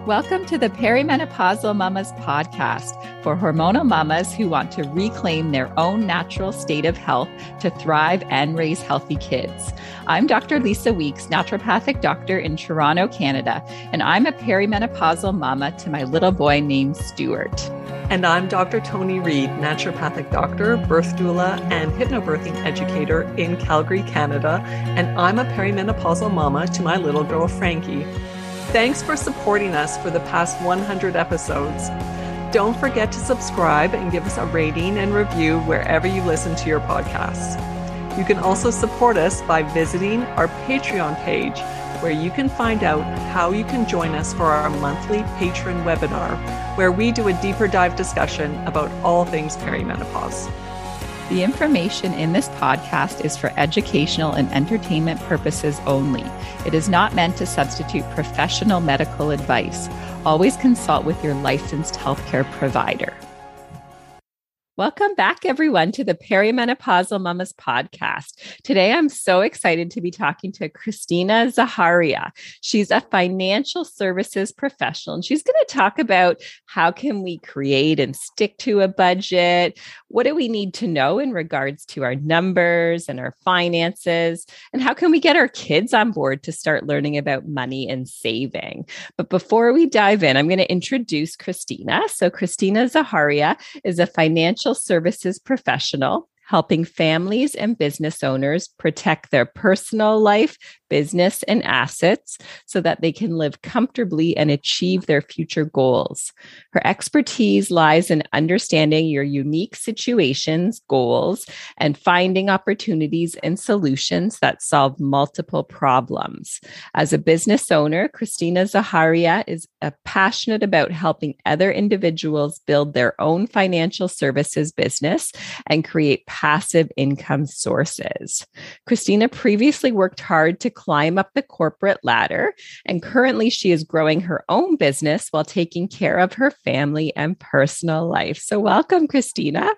Welcome to the Perimenopausal Mamas podcast for hormonal mamas who want to reclaim their own natural state of health to thrive and raise healthy kids. I'm Dr. Lisa Weeks, naturopathic doctor in Toronto, Canada, and I'm a perimenopausal mama to my little boy named Stuart. And I'm Dr. Tony Reed, naturopathic doctor, birth doula, and hypnobirthing educator in Calgary, Canada, and I'm a perimenopausal mama to my little girl, Frankie. Thanks for supporting us for the past 100 episodes. Don't forget to subscribe and give us a rating and review wherever you listen to your podcasts. You can also support us by visiting our Patreon page, where you can find out how you can join us for our monthly patron webinar, where we do a deeper dive discussion about all things perimenopause. The information in this podcast is for educational and entertainment purposes only. It is not meant to substitute professional medical advice. Always consult with your licensed healthcare provider. Welcome back, everyone, to the Perimenopausal Mamas podcast. Today, I'm so excited to be talking to Christina Zaharia. She's a financial services professional, and she's going to talk about how can we create and stick to a budget? What do we need to know in regards to our numbers and our finances? And how can we get our kids on board to start learning about money and saving? But before we dive in, I'm going to introduce Christina. So Christina Zaharia is a financial services professional helping families and business owners protect their personal life, business, and assets so that they can live comfortably and achieve their future goals. Her expertise lies in understanding your unique situations, goals, and finding opportunities and solutions that solve multiple problems. As a business owner, Christina Zaharia is passionate about helping other individuals build their own financial services business and create passive income sources. Christina previously worked hard to climb up the corporate ladder, and currently she is growing her own business while taking care of her family and personal life. So welcome, Christina.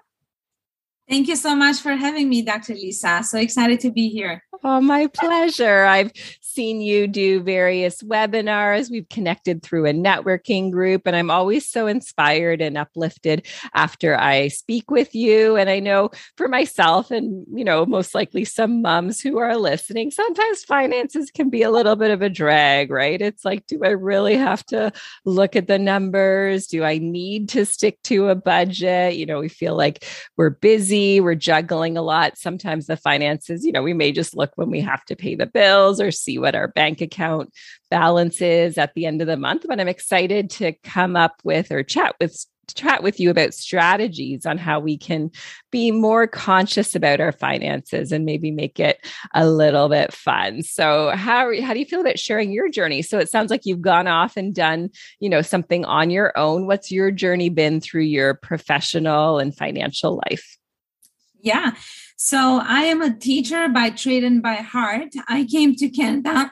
Thank you so much for having me, Dr. Lisa. So excited to be here. Oh, my pleasure. I've seen you do various webinars. We've connected through a networking group, and I'm always so inspired and uplifted after I speak with you. And I know for myself and, most likely some moms who are listening, sometimes finances can be a little bit of a drag, right? It's like, do I really have to look at the numbers? Do I need to stick to a budget? We feel like we're busy, we're juggling a lot. Sometimes the finances, we may just look when we have to pay the bills or see what our bank account balance is at the end of the month. But I'm excited to come up with or chat with you about strategies on how we can be more conscious about our finances and maybe make it a little bit fun. So how do you feel about sharing your journey? So it sounds like you've gone off and done, something on your own. What's your journey been through your professional and financial life? Yeah. So I am a teacher by trade and by heart. I came to Canada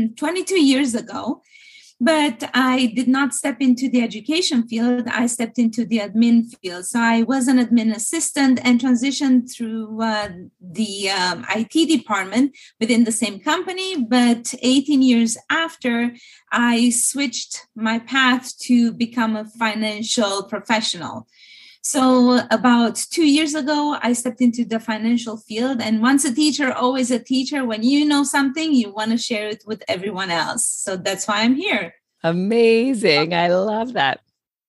22 years ago, but I did not step into the education field. I stepped into the admin field. So I was an admin assistant and transitioned through the IT department within the same company. But 18 years after, I switched my path to become a financial professional. So about 2 years ago, I stepped into the financial field. And once a teacher, always a teacher. When you know something, you want to share it with everyone else. So that's why I'm here. Amazing. I love that.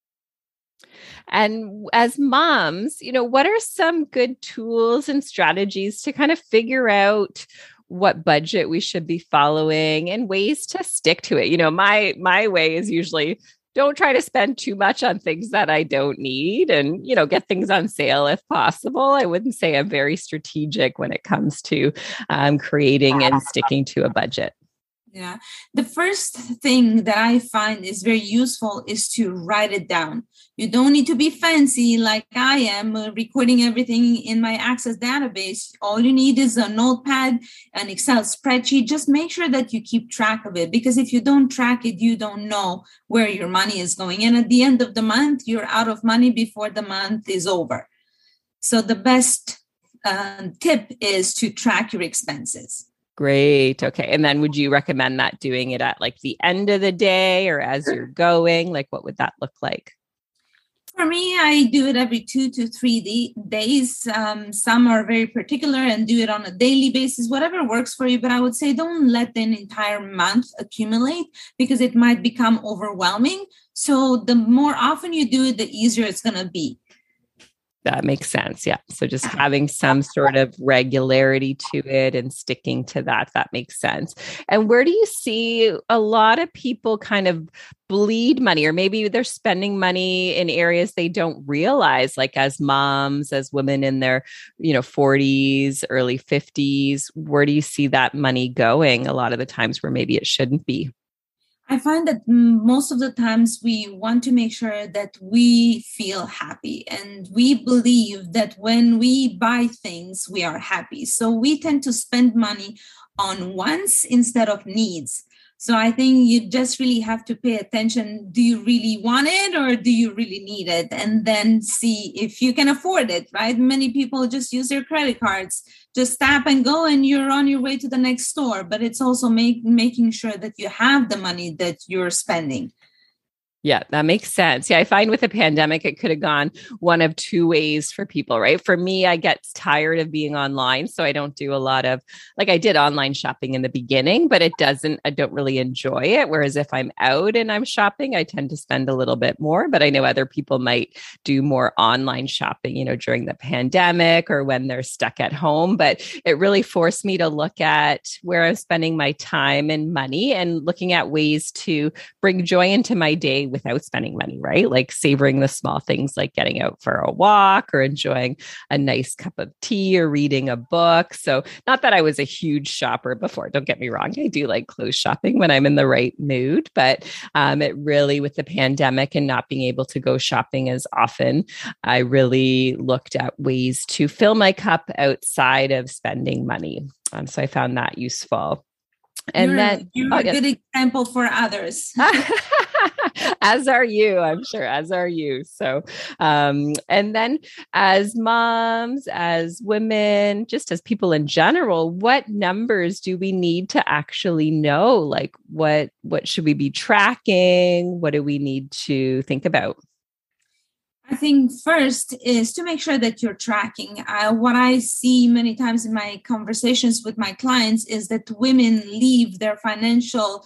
And as moms, what are some good tools and strategies to kind of figure out what budget we should be following and ways to stick to it? My way is usually don't try to spend too much on things that I don't need and, get things on sale if possible. I wouldn't say I'm very strategic when it comes to creating and sticking to a budget. Yeah. The first thing that I find is very useful is to write it down. You don't need to be fancy like I am, recording everything in my Access database. All you need is a notepad, an Excel spreadsheet. Just make sure that you keep track of it, because if you don't track it, you don't know where your money is going. And at the end of the month, you're out of money before the month is over. So the best tip is to track your expenses. Great. Okay. And then would you recommend that doing it at like the end of the day or as you're going? Like, what would that look like? For me, I do it every 2 to 3 days. Some are very particular and do it on a daily basis, whatever works for you. But I would say don't let an entire month accumulate because it might become overwhelming. So the more often you do it, the easier it's going to be. That makes sense. Yeah. So just having some sort of regularity to it and sticking to that, that makes sense. And where do you see a lot of people kind of bleed money, or maybe they're spending money in areas they don't realize, like as moms, as women in their, 40s, early 50s? Where do you see that money going a lot of the times where maybe it shouldn't be? I find that most of the times we want to make sure that we feel happy, and we believe that when we buy things, we are happy. So we tend to spend money on wants instead of needs. So I think you just really have to pay attention. Do you really want it or do you really need it? And then see if you can afford it, right? Many people just use their credit cards, just tap and go, and you're on your way to the next store. But it's also making sure that you have the money that you're spending. Yeah, that makes sense. Yeah, I find with the pandemic, it could have gone one of two ways for people, right? For me, I get tired of being online. So I don't do a lot of, like I did online shopping in the beginning, but I don't really enjoy it. Whereas if I'm out and I'm shopping, I tend to spend a little bit more, but I know other people might do more online shopping, during the pandemic or when they're stuck at home. But it really forced me to look at where I'm spending my time and money and looking at ways to bring joy into my day without spending money, right? Like savoring the small things like getting out for a walk or enjoying a nice cup of tea or reading a book. So not that I was a huge shopper before, don't get me wrong. I do like clothes shopping when I'm in the right mood, but it really, with the pandemic and not being able to go shopping as often, I really looked at ways to fill my cup outside of spending money. So I found that useful. And you're a good example for others. As are you, I'm sure, as are you. So, and then as moms, as women, just as people in general, what numbers do we need to actually know? Like what should we be tracking? What do we need to think about? I think first is to make sure that you're tracking. What I see many times in my conversations with my clients is that women leave their financial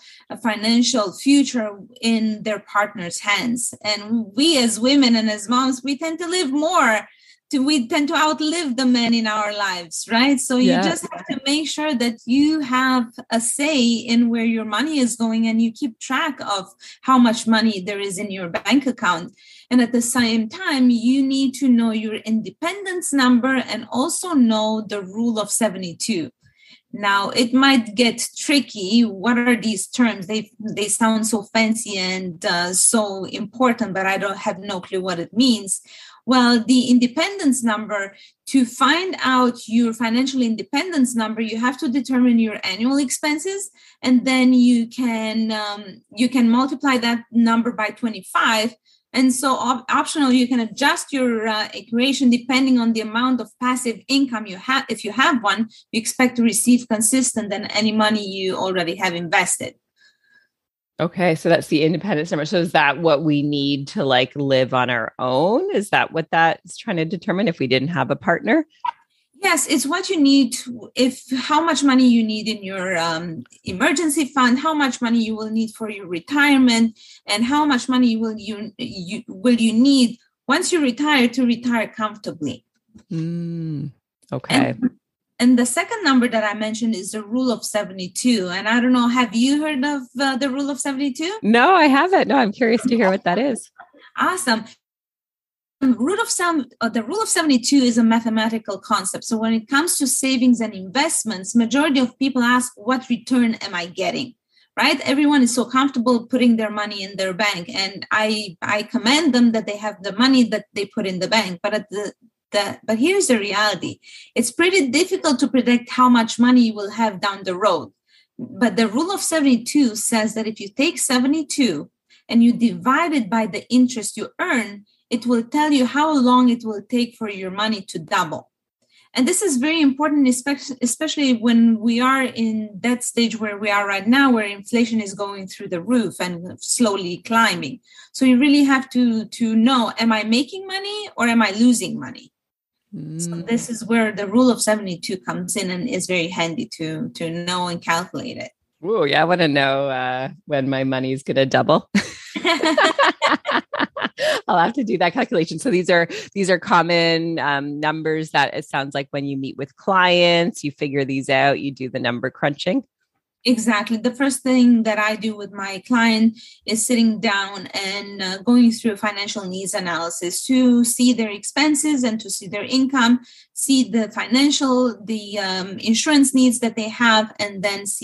future in their partner's hands. And we as women and as moms, we tend to live more. We tend to outlive the men in our lives, right? So you just have to make sure that you have a say in where your money is going and you keep track of how much money there is in your bank account. And at the same time, you need to know your independence number and also know the rule of 72. Now, it might get tricky. What are these terms? They sound so fancy and so important, but I don't have no clue what it means. Well, the independence number, to find out your financial independence number, you have to determine your annual expenses, and then you can multiply that number by 25. And so optional, you can adjust your equation depending on the amount of passive income you have. If you have one, you expect to receive consistent than any money you already have invested. Okay. So that's the independence number. So is that what we need to like live on our own? Is that what that is trying to determine if we didn't have a partner? Yes, it's what you need. How much money you need in your emergency fund, how much money you will need for your retirement, and how much money will you need once you retire to retire comfortably. Okay. And the second number that I mentioned is the rule of 72. And I don't know, have you heard of the rule of 72? No, I haven't. No, I'm curious to hear what that is. Awesome. The rule of 72 is a mathematical concept. So when it comes to savings and investments, majority of people ask, what return am I getting? Right? Everyone is so comfortable putting their money in their bank. And I commend them that they have the money that they put in the bank. But here's the reality. It's pretty difficult to predict how much money you will have down the road. But the rule of 72 says that if you take 72 and you divide it by the interest you earn, it will tell you how long it will take for your money to double. And this is very important, especially when we are in that stage where we are right now, where inflation is going through the roof and slowly climbing. So you really have to know, am I making money or am I losing money? So this is where the rule of 72 comes in and is very handy to know and calculate it. Oh, yeah. I want to know when my money is going to double. I'll have to do that calculation. So these are common numbers that it sounds like when you meet with clients, you figure these out, you do the number crunching. Exactly. The first thing that I do with my client is sitting down and going through a financial needs analysis to see their expenses and to see their income, see the insurance needs that they have, and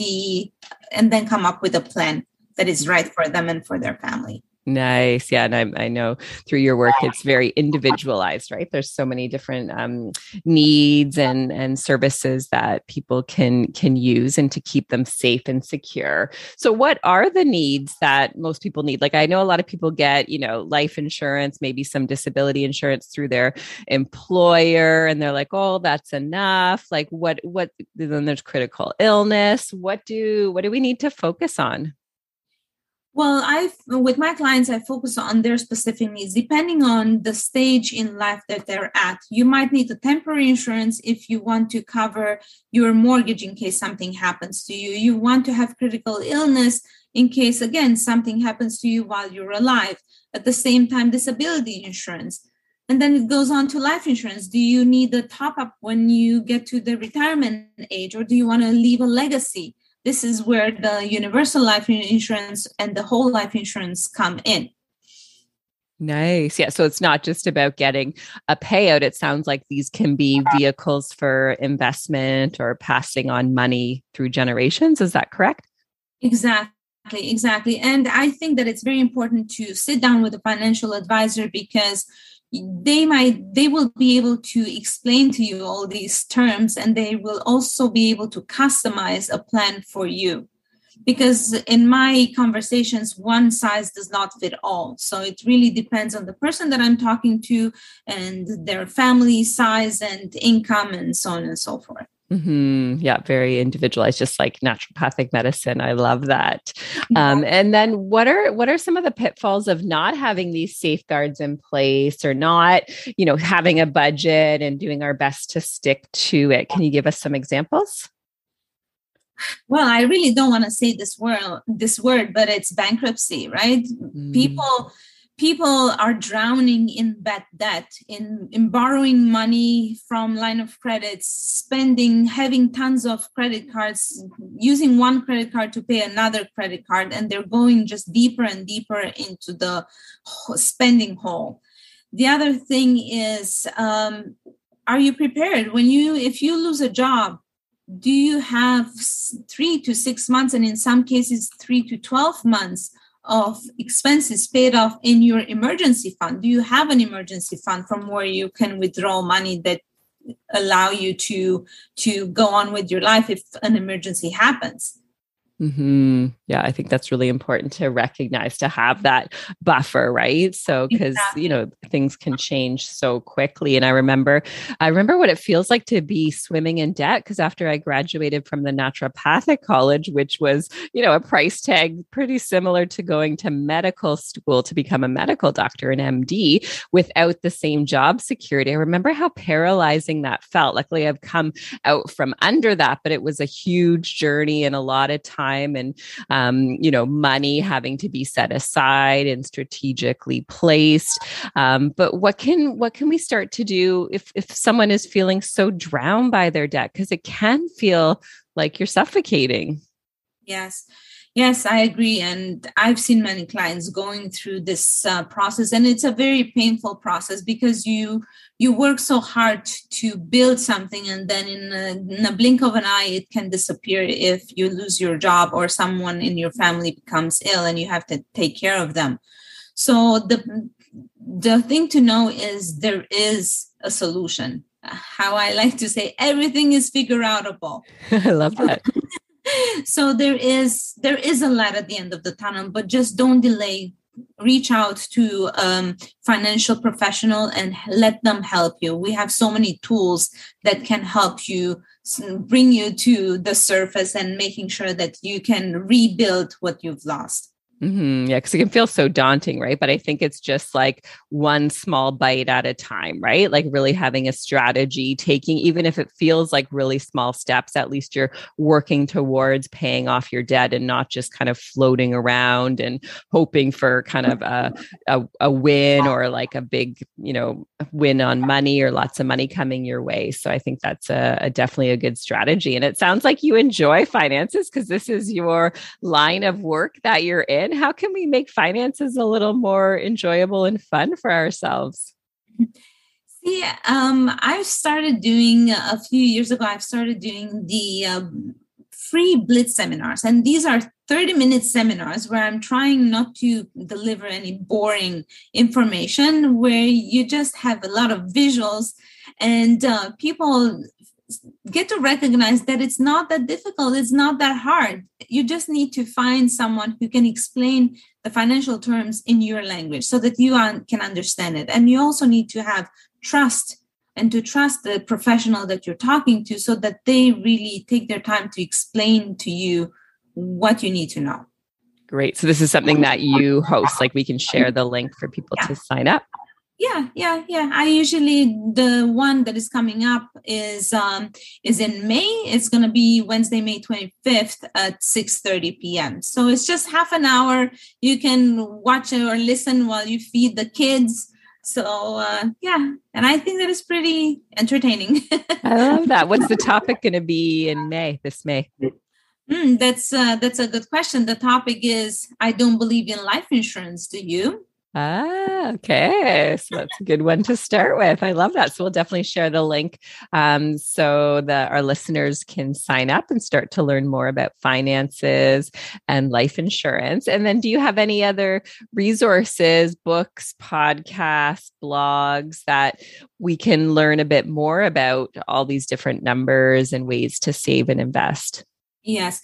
then come up with a plan that is right for them and for their family. Nice. Yeah. And I know through your work, it's very individualized, right? There's so many different needs and services that people can use and to keep them safe and secure. So what are the needs that most people need? Like, I know a lot of people get, life insurance, maybe some disability insurance through their employer, and they're like, oh, that's enough. Like what, then there's critical illness. What do we need to focus on? Well, with my clients, I focus on their specific needs. Depending on the stage in life that they're at, you might need a temporary insurance if you want to cover your mortgage in case something happens to you. You want to have critical illness in case, again, something happens to you while you're alive. At the same time, disability insurance. And then it goes on to life insurance. Do you need a top-up when you get to the retirement age, or do you want to leave a legacy? This is where the universal life insurance and the whole life insurance come in. Nice. Yeah. So it's not just about getting a payout. It sounds like these can be vehicles for investment or passing on money through generations. Is that correct? Exactly. And I think that it's very important to sit down with a financial advisor, because they will be able to explain to you all these terms, and they will also be able to customize a plan for you. Because in my conversations, one size does not fit all. So it really depends on the person that I'm talking to and their family size and income and so on and so forth. Mm-hmm. Yeah, very individualized, just like naturopathic medicine. I love that. And then what are some of the pitfalls of not having these safeguards in place, or not, having a budget and doing our best to stick to it? Can you give us some examples? Well, I really don't want to say this word, but it's bankruptcy, right? People are drowning in bad debt, in borrowing money from line of credits, having tons of credit cards, using one credit card to pay another credit card, and they're going just deeper and deeper into the spending hole. The other thing is, are you prepared if you lose a job? Do you have 3 to 6 months, and in some cases 3 to 12 months of expenses paid off in your emergency fund? Do you have an emergency fund from where you can withdraw money that allow you to go on with your life if an emergency happens? Mm-hmm. Yeah, I think that's really important to recognize, to have that buffer, right? So, because, things can change so quickly. And I remember what it feels like to be swimming in debt, because after I graduated from the naturopathic college, which was, a price tag pretty similar to going to medical school to become a medical doctor, an MD, without the same job security. I remember how paralyzing that felt. Luckily, I've come out from under that, but it was a huge journey and a lot of time and, money having to be set aside and strategically placed. But what can we start to do if someone is feeling so drowned by their debt? Because it can feel like you're suffocating. Yes, I agree. And I've seen many clients going through this process, and it's a very painful process, because you work so hard to build something, and then in a blink of an eye, it can disappear if you lose your job or someone in your family becomes ill and you have to take care of them. So the thing to know is there is a solution. How I like to say, everything is figure outable. I love that. So there is a light at the end of the tunnel, but just don't delay reach out to financial professional and let them help you. We have so many tools that can help you bring you to the surface and making sure that you can rebuild what you've lost. Mm-hmm. Yeah, because it can feel so daunting, right? But I think it's just like one small bite at a time, right? Like really having a strategy, taking, even if it feels like really small steps, at least you're working towards paying off your debt and not just kind of floating around and hoping for kind of a win or like a big, win on money or lots of money coming your way. So I think that's a definitely a good strategy. And it sounds like you enjoy finances because this is your line of work that you're in. How can we make finances a little more enjoyable and fun for ourselves? See, I've started doing a few years ago, I've started doing the free Blitz seminars. And these are 30-minute seminars where I'm trying not to deliver any boring information, where you just have a lot of visuals and people get to recognize that it's not that difficult. It's not that hard. You just need to find someone who can explain the financial terms in your language so that you can understand it. And you also need to have trust and to trust the professional that you're talking to so that they really take their time to explain to you what you need to know. Great. So this is something that you host, like we can share the link for people to sign up. Yeah. I usually, the one that is coming up is in May. It's going to be Wednesday, May 25th at 6:30 p.m. So it's just half an hour. You can watch it or listen while you feed the kids. So and I think that is pretty entertaining. I love that. What's the topic going to be in this May? That's a good question. The topic is, I don't believe in life insurance. Do you? Okay. So that's a good one to start with. I love that. So we'll definitely share the link so that our listeners can sign up and start to learn more about finances and life insurance. And then do you have any other resources, books, podcasts, blogs that we can learn a bit more about all these different numbers and ways to save and invest? Yes.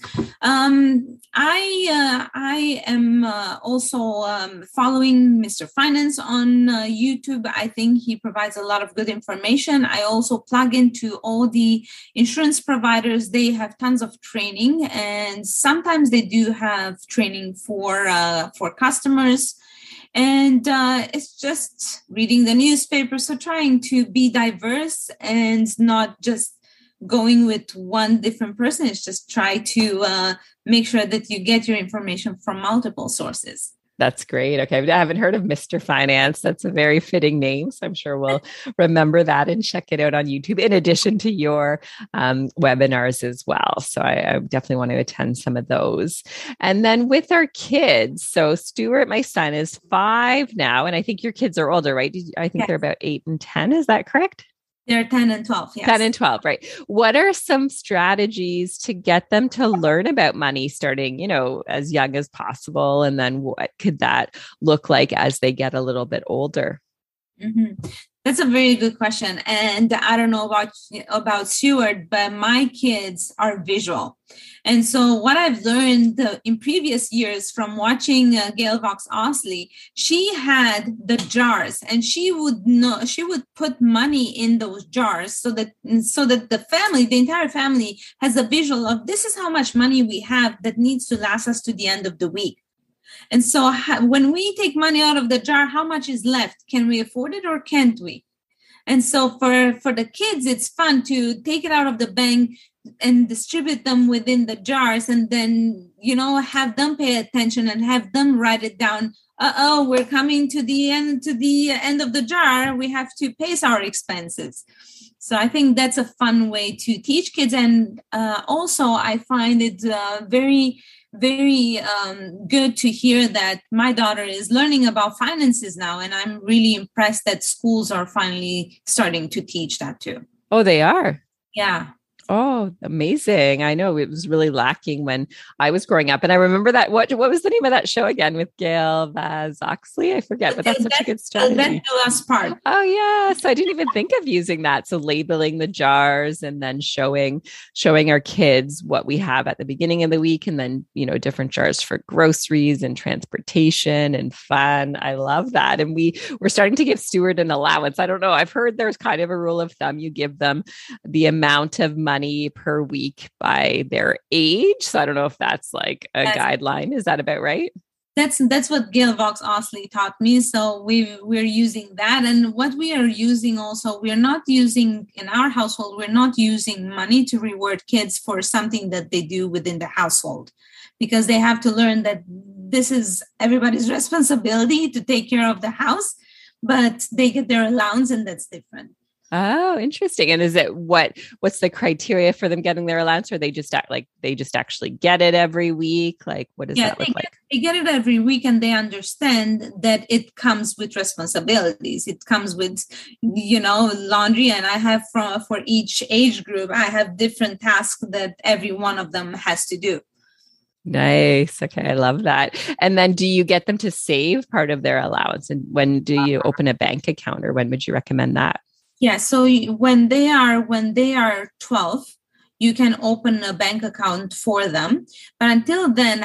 I am also following Mr. Finance on YouTube. I think he provides a lot of good information. I also plug into all the insurance providers. They have tons of training, and sometimes they do have training for customers. And it's just reading the newspaper. So trying to be diverse and not just going with one different person. Is just try to make sure that you get your information from multiple sources. That's great. Okay. I haven't heard of Mr. Finance. That's a very fitting name. So I'm sure we'll remember that and check it out on YouTube in addition to your webinars as well. So I definitely want to attend some of those. And then with our kids, so Stuart, my son, is 5 now, and I think your kids are older, right? I think they're about 8 and 10. Is that correct? They're 10 and 12. Yes. 10 and 12, right. What are some strategies to get them to learn about money starting, as young as possible? And then what could that look like as they get a little bit older? Mm-hmm. That's a very good question. And I don't know about Stuart, but my kids are visual. And so what I've learned in previous years from watching Gail Vox-Osley, she had the jars, and she would put money in those jars so that the entire family has a visual of, this is how much money we have that needs to last us to the end of the week. And so when we take money out of the jar, how much is left? Can we afford it or can't we? And so for the kids, it's fun to take it out of the bank and distribute them within the jars, and then, have them pay attention and have them write it down. We're coming to the end of the jar. We have to pace our expenses. So I think that's a fun way to teach kids. And also I find it very, very good to hear that my daughter is learning about finances now. And I'm really impressed that schools are finally starting to teach that too. Oh, they are? Yeah. Oh, amazing. I know it was really lacking when I was growing up. And I remember that what was the name of that show again with Gail Vaz Oxley? I forget, but that's such a good strategy. That's the last part. Oh yeah. So I didn't even think of using that. So labeling the jars and then showing our kids what we have at the beginning of the week, and then, different jars for groceries and transportation and fun. I love that. And we're starting to give Stuart an allowance. I don't know. I've heard there's kind of a rule of thumb. You give them the amount of money per week by their age. So I don't know if that's like a guideline. Is that about right? That's what Gail Vox Osley taught me. So we're using that. And what we are using also, we're not using in our household, we're not using money to reward kids for something that they do within the household, because they have to learn that this is everybody's responsibility to take care of the house, but they get their allowance, and that's different. Oh, interesting. And is it what's the criteria for them getting their allowance? Or they just actually get it every week? Like, what does that look like? They get it every week, and they understand that it comes with responsibilities. It comes with, laundry. And I have for each age group, I have different tasks that every one of them has to do. Nice. Okay. I love that. And then do you get them to save part of their allowance? And when do you open a bank account, or when would you recommend that? Yeah. So when they are 12, you can open a bank account for them. But until then,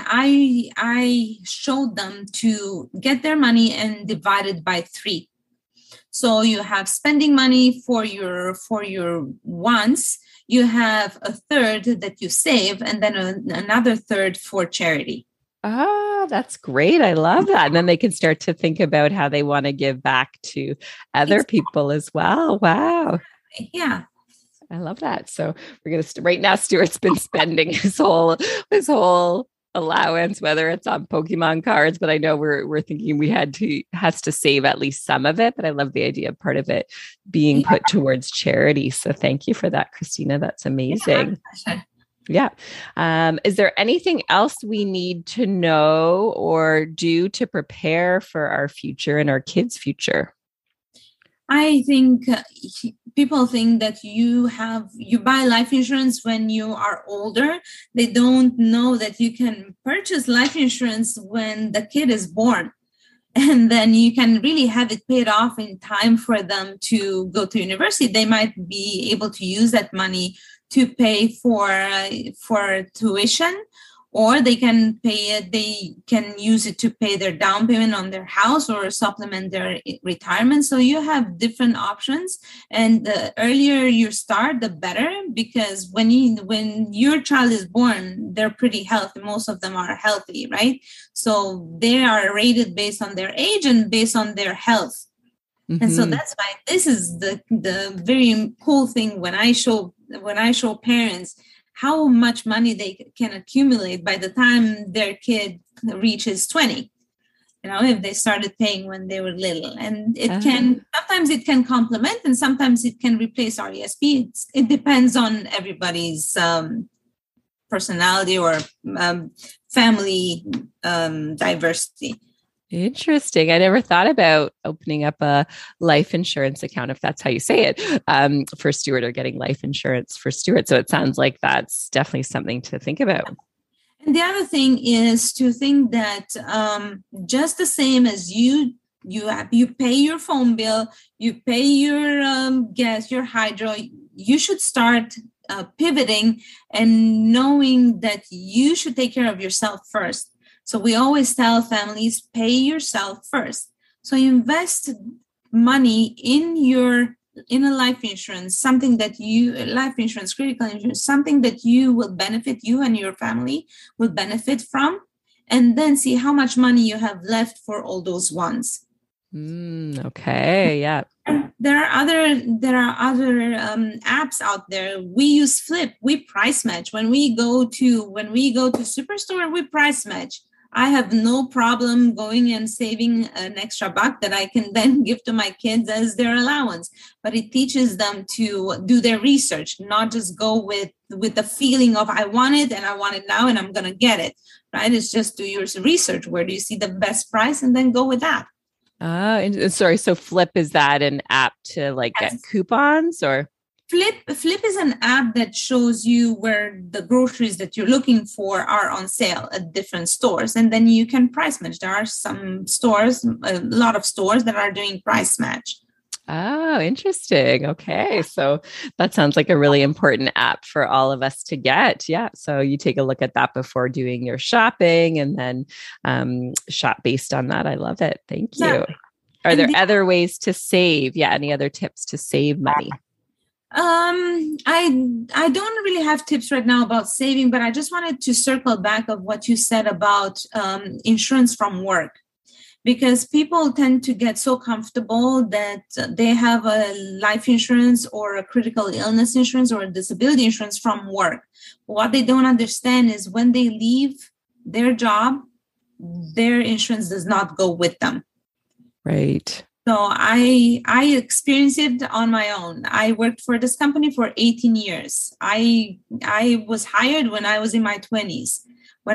I showed them to get their money and divide it by 3. So you have spending money for your wants. You have a third that you save, and then another third for charity. Oh, that's great. I love that. And then they can start to think about how they want to give back to other people as well. Wow. Yeah. I love that. So we're going to, right now, Stuart's been spending his whole allowance, whether it's on Pokemon cards, but I know we're thinking has to save at least some of it. But I love the idea of part of it being put towards charity. So thank you for that, Christina. That's amazing. Yeah. Is there anything else we need to know or do to prepare for our future and our kids' future? I think people think that you buy life insurance when you are older. They don't know that you can purchase life insurance when the kid is born. And then you can really have it paid off in time for them to go to university. They might be able to use that money to pay for tuition, or they can use it to pay their down payment on their house or supplement their retirement. So you have different options, and the earlier you start, the better, because when your child is born, they're pretty healthy. Most of them are healthy, right? So they are rated based on their age and based on their health. Mm-hmm. And so that's why this is the very cool thing when I show parents how much money they can accumulate by the time their kid reaches 20. If they started paying when they were little. And sometimes it can complement, and sometimes it can replace RESP. It depends on everybody's personality or family diversity. Interesting. I never thought about opening up a life insurance account, if that's how you say it, for Stuart, or getting life insurance for Stuart. So it sounds like that's definitely something to think about. And the other thing is to think that just the same as you pay your phone bill, you pay your gas, your hydro, you should start pivoting and knowing that you should take care of yourself first. So we always tell families, pay yourself first. So invest money in a life insurance, life insurance, critical insurance, something that you and your family will benefit from, and then see how much money you have left for all those wants. Okay. Yeah. There are other apps out there. We use Flip. We price match. When we go to Superstore, we price match. I have no problem going and saving an extra buck that I can then give to my kids as their allowance. But it teaches them to do their research, not just go with the feeling of I want it and I want it now and I'm going to get it, right? It's just do your research. Where do you see the best price, and then go with that. Sorry. So Flip, is that an app to get coupons or? Flip is an app that shows you where the groceries that you're looking for are on sale at different stores, and then you can price match. There are some stores, a lot of stores that are doing price match. Oh, interesting. Okay. So that sounds like a really important app for all of us to get. Yeah. So you take a look at that before doing your shopping and then shop based on that. I love it. Thank you. Yeah. Are there other ways to save? Yeah. Any other tips to save money? I don't really have tips right now about saving, but I just wanted to circle back of what you said about insurance from work, because people tend to get so comfortable that they have a life insurance or a critical illness insurance or a disability insurance from work. What they don't understand is when they leave their job, their insurance does not go with them. Right. So I experienced it on my own. I worked for this company for 18 years. I was hired when I was in my 20s. When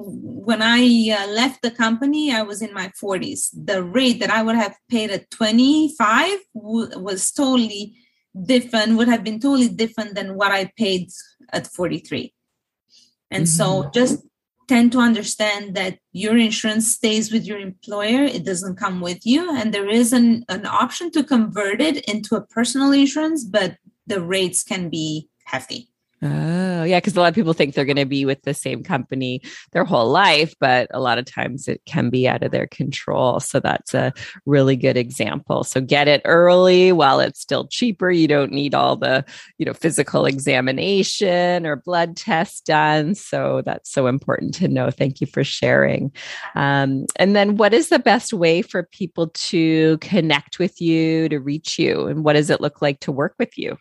I left the company, I was in my 40s. The rate that I would have paid at 25 was totally different, would have been totally different than what I paid at 43. And so just tend to understand that your insurance stays with your employer. It doesn't come with you. And there is an option to convert it into a personal insurance, but the rates can be hefty. Oh, yeah. Because a lot of people think they're going to be with the same company their whole life, but a lot of times it can be out of their control. So that's a really good example. So get it early while it's still cheaper. You don't need all the, physical examination or blood tests done. So that's so important to know. Thank you for sharing. And then what is the best way for people to connect with you, to reach you? And what does it look like to work with you?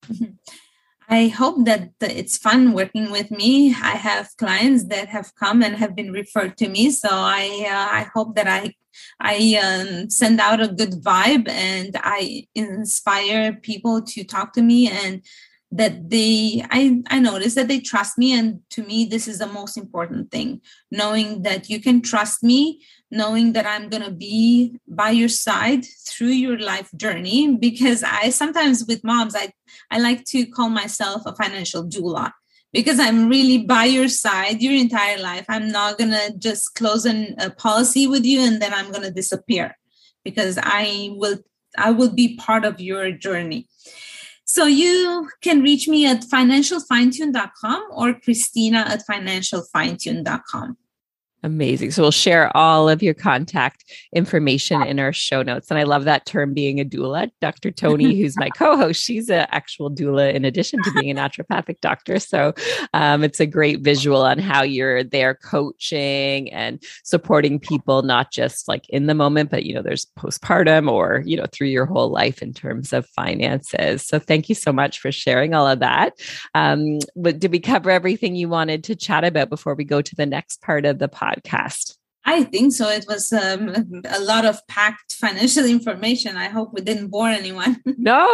I hope that it's fun working with me. I have clients that have come and have been referred to me. So I hope that I send out a good vibe and I inspire people to talk to me, and that I notice that they trust me. And to me, this is the most important thing, knowing that you can trust me, knowing that I'm going to be by your side through your life journey. Because I sometimes with moms, I like to call myself a financial doula, because I'm really by your side your entire life. I'm not going to just close a policy with you and then I'm going to disappear, because I will be part of your journey. So you can reach me at financialfinetune.com or Christina@financialfinetune.com. Amazing. So we'll share all of your contact information in our show notes. And I love that term, being a doula. Dr. Tony, who's my co-host, she's an actual doula in addition to being a naturopathic doctor. So it's a great visual on how you're there coaching and supporting people, not just like in the moment, but, there's postpartum or, through your whole life in terms of finances. So thank you so much for sharing all of that. But did we cover everything you wanted to chat about before we go to the next part of the podcast? I think so. It was a lot of packed financial information. I hope we didn't bore anyone. No,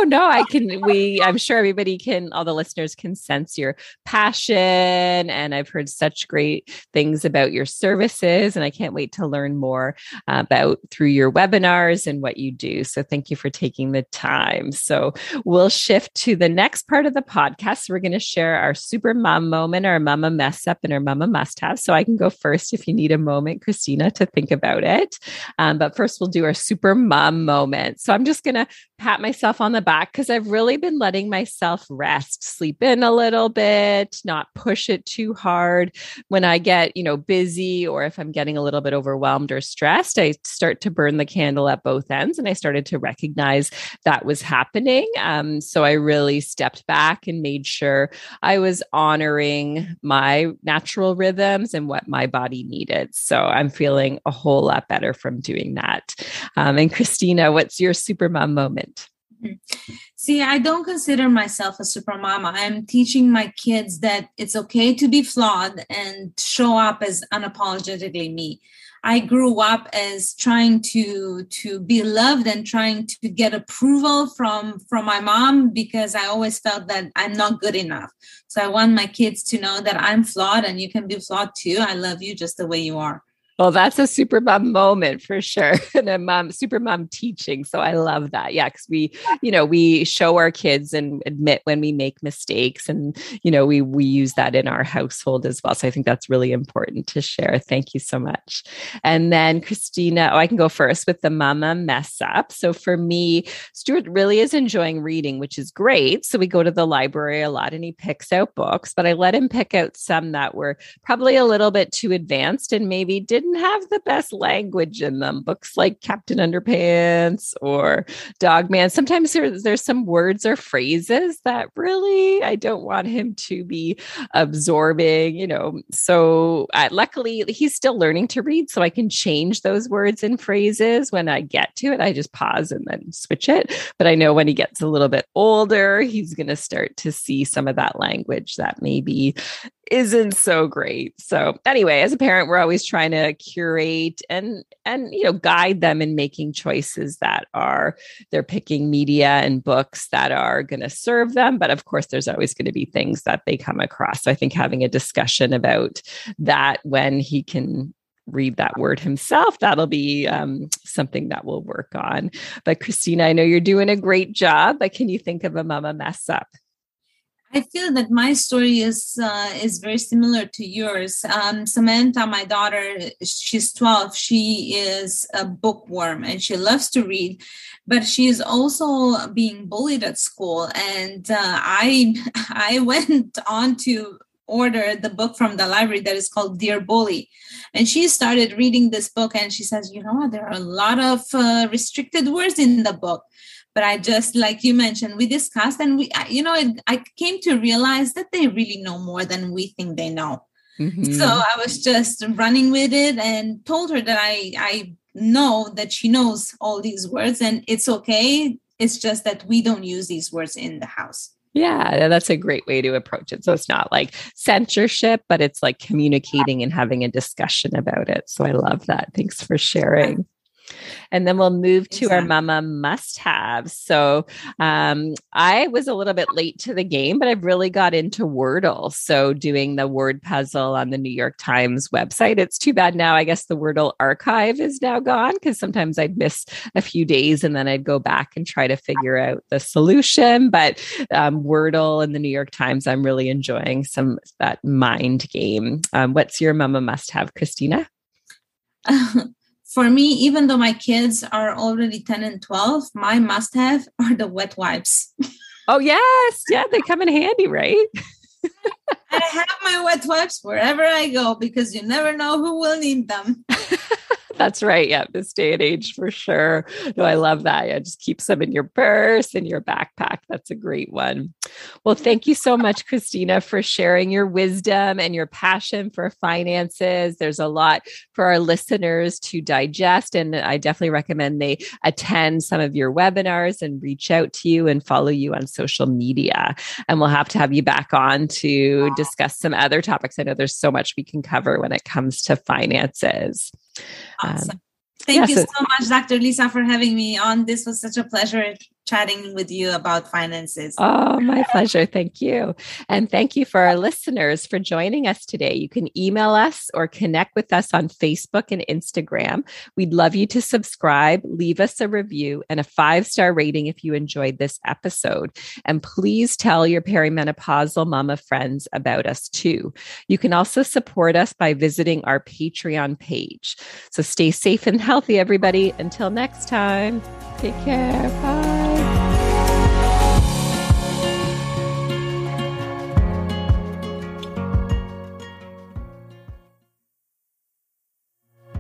I'm sure everybody all the listeners can sense your passion. And I've heard such great things about your services, and I can't wait to learn more through your webinars and what you do. So thank you for taking the time. So we'll shift to the next part of the podcast. We're going to share our super mom moment, our mama mess up, and our mama must have. So I can go first if you need a moment, Christina, to think about it. But first we'll do our super mom moment. So I'm just going to pat myself on the back because I've really been letting myself rest, sleep in a little bit, not push it too hard. When I get, busy, or if I'm getting a little bit overwhelmed or stressed, I start to burn the candle at both ends. And I started to recognize that was happening. So I really stepped back and made sure I was honoring my natural rhythms and what my body needed. So I'm feeling a whole lot better from doing that. And Christina, what's your super mom moment? See, I don't consider myself a super mama. I'm teaching my kids that it's okay to be flawed and show up as unapologetically me. I grew up as trying to be loved and trying to get approval from my mom, because I always felt that I'm not good enough. So I want my kids to know that I'm flawed and you can be flawed too. I love you just the way you are. Well, that's a super mom moment for sure. And a super mom teaching. So I love that. Yeah. Cause we show our kids and admit when we make mistakes, and, we use that in our household as well. So I think that's really important to share. Thank you so much. And then Christina, I can go first with the mama mess up. So for me, Stuart really is enjoying reading, which is great. So we go to the library a lot and he picks out books, but I let him pick out some that were probably a little bit too advanced and maybe didn't have the best language in them. Books like Captain Underpants or Dog Man. Sometimes there's some words or phrases that really I don't want him to be absorbing, So luckily he's still learning to read, so I can change those words and phrases when I get to it. I just pause and then switch it. But I know when he gets a little bit older, he's going to start to see some of that language that maybe isn't so great. So anyway, as a parent, we're always trying to curate and guide them in making choices that they're picking media and books that are going to serve them. But of course, there's always going to be things that they come across. So I think having a discussion about that when he can read that word himself, that'll be something that we'll work on. But Christina, I know you're doing a great job, but can you think of a mama mess up? I feel that my story is very similar to yours. Samantha, my daughter, she's 12. She is a bookworm and she loves to read, but she is also being bullied at school. And I went on to order the book from the library that is called Dear Bully. And she started reading this book and she says, there are a lot of restricted words in the book. But I just, like you mentioned, we discussed and I came to realize that they really know more than we think they know. Mm-hmm. So I was just running with it and told her that I know that she knows all these words and it's okay. It's just that we don't use these words in the house. Yeah, that's a great way to approach it. So it's not like censorship, but it's like communicating and having a discussion about it. So I love that. Thanks for sharing. And then we'll move to our mama must-haves. So I was a little bit late to the game, but I've really got into Wordle. So doing the word puzzle on the New York Times website. It's too bad now. I guess the Wordle archive is now gone because sometimes I'd miss a few days and then I'd go back and try to figure out the solution. But Wordle and the New York Times, I'm really enjoying that mind game. What's your mama must-have, Christina? For me, even though my kids are already 10 and 12, my must-have are the wet wipes. Oh, yes. Yeah, they come in handy, right? I have my wet wipes wherever I go because you never know who will need them. That's right. Yeah, this day and age for sure. No, I love that. Yeah, just keep some in your purse and your backpack. That's a great one. Well, thank you so much, Christina, for sharing your wisdom and your passion for finances. There's a lot for our listeners to digest, and I definitely recommend they attend some of your webinars and reach out to you and follow you on social media. And we'll have to have you back on to discuss some other topics. I know there's so much we can cover when it comes to finances. Awesome. Thank you so much, Dr. Lisa, for having me on. This was such a pleasure chatting with you about finances. Oh, my pleasure. Thank you. And thank you for our listeners for joining us today. You can email us or connect with us on Facebook and Instagram. We'd love you to subscribe, leave us a review and a 5-star rating if you enjoyed this episode. And please tell your perimenopausal mama friends about us too. You can also support us by visiting our Patreon page. So stay safe and healthy, everybody. Until next time, take care. Bye.